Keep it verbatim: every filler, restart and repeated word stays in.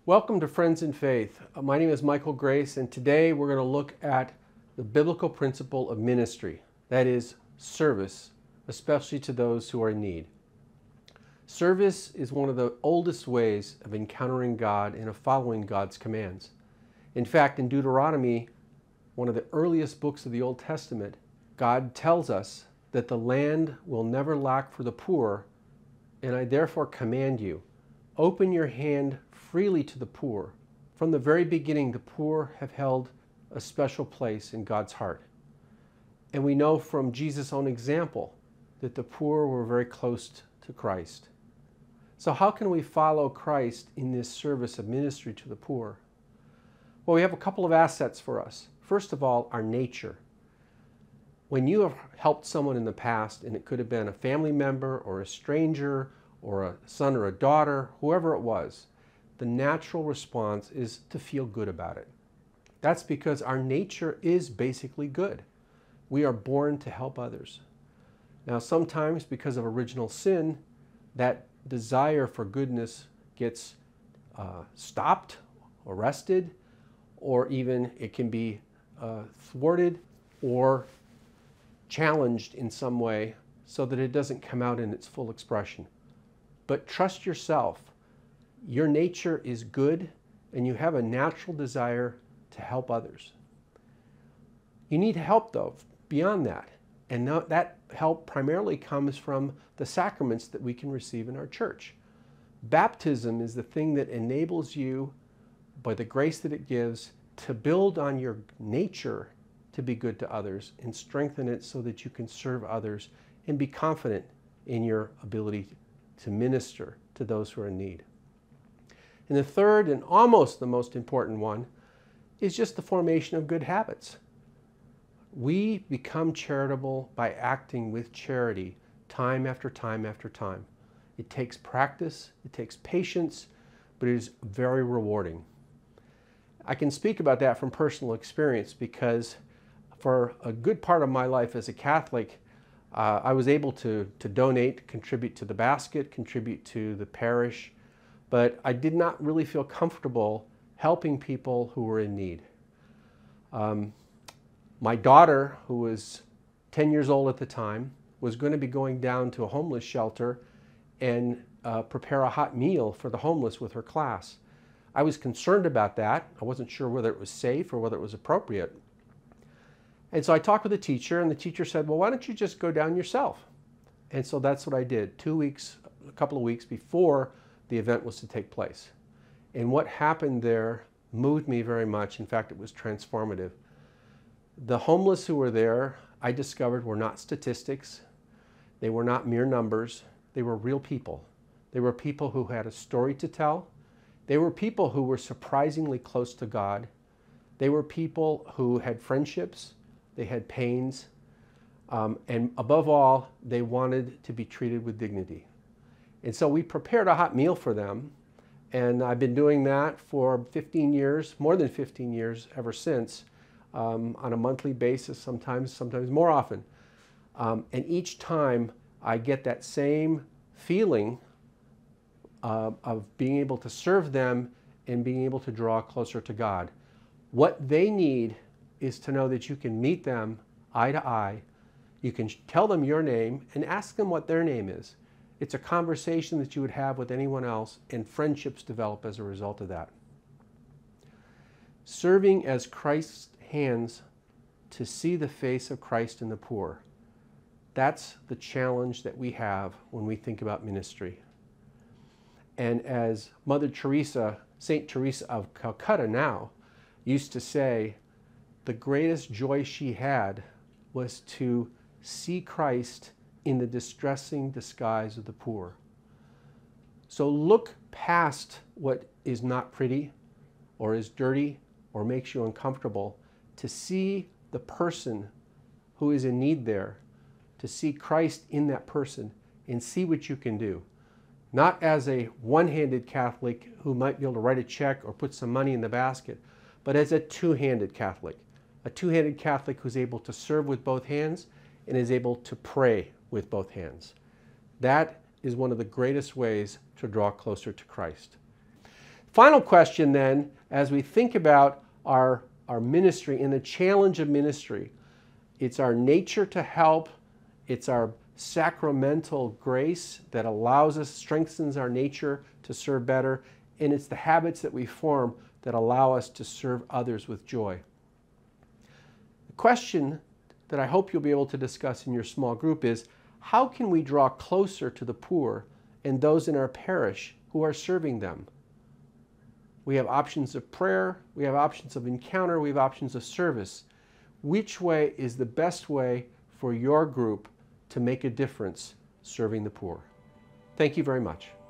Welcome to Friends in Faith. Uh, My name is Michael Grace, and today we're going to look at the biblical principle of ministry, that is, service, especially to those who are in need. Service is one of the oldest ways of encountering God and of following God's commands. In fact, in Deuteronomy, one of the earliest books of the Old Testament, God tells us that the land will never lack for the poor, and I therefore command you, open your hand freely to the poor. From the very beginning, the poor have held a special place in God's heart. And we know from Jesus' own example that the poor were very close to Christ. So how can we follow Christ in this service of ministry to the poor? Well, we have a couple of assets for us. First of all, our nature. When you have helped someone in the past, and it could have been a family member or a stranger or a son or a daughter, whoever it was, the natural response is to feel good about it. That's because our nature is basically good. We are born to help others. Now, sometimes because of original sin, that desire for goodness gets uh, stopped, arrested, or even it can be uh, thwarted or challenged in some way so that it doesn't come out in its full expression. But trust yourself. Your nature is good, and you have a natural desire to help others. You need help, though, beyond that. And that help primarily comes from the sacraments that we can receive in our church. Baptism is the thing that enables you, by the grace that it gives, to build on your nature to be good to others and strengthen it so that you can serve others and be confident in your ability to minister to those who are in need. And the third, and almost the most important one, is just the formation of good habits. We become charitable by acting with charity time after time after time. It takes practice, it takes patience, but it is very rewarding. I can speak about that from personal experience because for a good part of my life as a Catholic, uh, I was able to, to donate, contribute to the basket, contribute to the parish, but I did not really feel comfortable helping people who were in need. Um, my daughter, who was ten years old at the time, was going to be going down to a homeless shelter and uh, prepare a hot meal for the homeless with her class. I was concerned about that. I wasn't sure whether it was safe or whether it was appropriate. And so I talked with the teacher, and the teacher said, well, why don't you just go down yourself? And so that's what I did, two weeks, a couple of weeks before the event was to take place. And what happened there moved me very much. In fact, it was transformative. The homeless who were there, I discovered, were not statistics. They were not mere numbers. They were real people. They were people who had a story to tell. They were people who were surprisingly close to God. They were people who had friendships. They had pains. Um, and above all, they wanted to be treated with dignity. And so we prepared a hot meal for them. And I've been doing that for fifteen years, more than fifteen years ever since, um, on a monthly basis, sometimes, sometimes more often. Um, and each time I get that same feeling uh, of being able to serve them and being able to draw closer to God. What they need is to know that you can meet them eye to eye. You can tell them your name and ask them what their name is. It's a conversation that you would have with anyone else, and friendships develop as a result of that. Serving as Christ's hands to see the face of Christ in the poor. That's the challenge that we have when we think about ministry. And as Mother Teresa, Saint Teresa of Calcutta now, used to say, the greatest joy she had was to see Christ in the distressing disguise of the poor. So look past what is not pretty or is dirty or makes you uncomfortable to see the person who is in need there, to see Christ in that person and see what you can do. Not as a one-handed Catholic who might be able to write a check or put some money in the basket, but as a two-handed Catholic. A two-handed Catholic who's able to serve with both hands and is able to pray with both hands. That is one of the greatest ways to draw closer to Christ. Final question then, as we think about our, our ministry and the challenge of ministry, it's our nature to help, it's our sacramental grace that allows us, strengthens our nature to serve better, and it's the habits that we form that allow us to serve others with joy. The question that I hope you'll be able to discuss in your small group is, how can we draw closer to the poor and those in our parish who are serving them? We have options of prayer, we have options of encounter, we have options of service. Which way is the best way for your group to make a difference serving the poor? Thank you very much.